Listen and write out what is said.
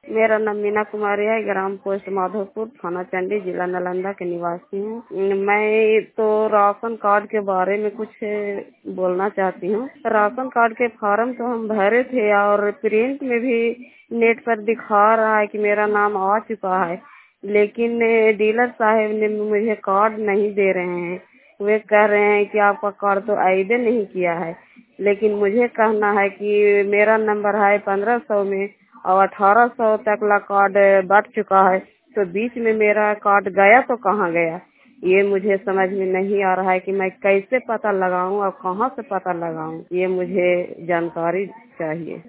मेरा नाम मीना कुमारी है। ग्राम पोस्ट माधोपुर, थाना चंडी, जिला नालंदा के निवासी हूँ। मैं तो राशन कार्ड के बारे में कुछ बोलना चाहती हूँ। राशन कार्ड के फॉर्म तो हम भरे थे और प्रिंट में भी नेट पर दिखा रहा है कि मेरा नाम आ चुका है, लेकिन डीलर साहब ने मुझे कार्ड नहीं दे रहे हैं। वे कह रहे हैं कि आपका कार्ड तो ऐड नहीं किया है, लेकिन मुझे कहना है कि मेरा नंबर है 1500 में और 1800 तक ला कार्ड बढ़ चुका है, तो बीच में मेरा कार्ड गया तो कहाँ गया, ये मुझे समझ में नहीं आ रहा है कि मैं कैसे पता लगाऊं और कहाँ से पता लगाऊं। ये मुझे जानकारी चाहिए।